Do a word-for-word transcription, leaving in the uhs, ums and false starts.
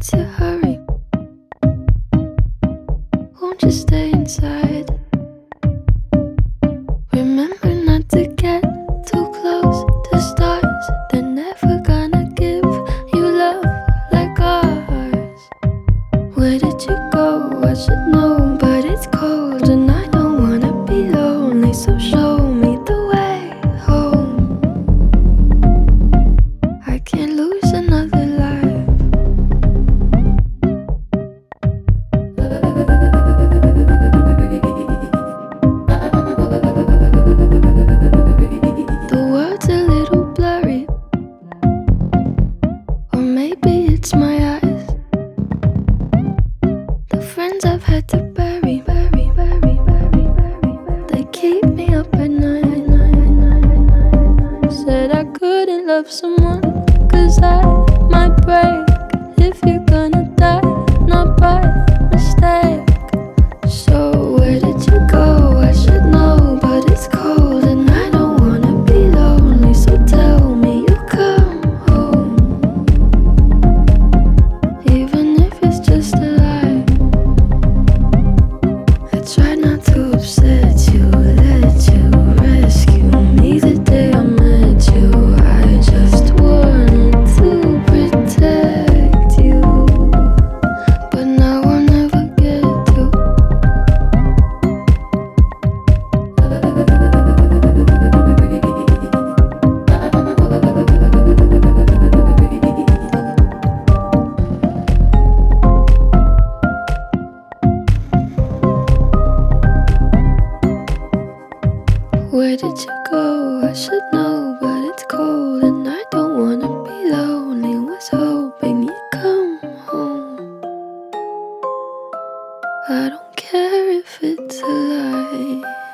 what's your hurry? Won't you stay inside? Remember not to get too close to stars. They're never gonna give you love like ours. Where did you go? I should know, but it's cold and I don't wanna be lonely. So show me the way home. I can't lose another life. The world's a little blurry, or maybe it's my eyes. The friends I've had to bury, bury, bury, bury, bury, they keep me up at night. Said I couldn't love someone, cause I might break. If you're gonna die, not by mistake. So where did you go? I should know, but it's cold and I don't wanna be lonely. So tell me you'll come home, even if it's just a lie. I tried not to upset you, let you rescue me the day I met you. I just wanted to protect you, but now I'll never get to. Where did you go? I should know, but it's cold and I don't wanna be lonely. Was hoping you'd come home. I don't care if it's a lie.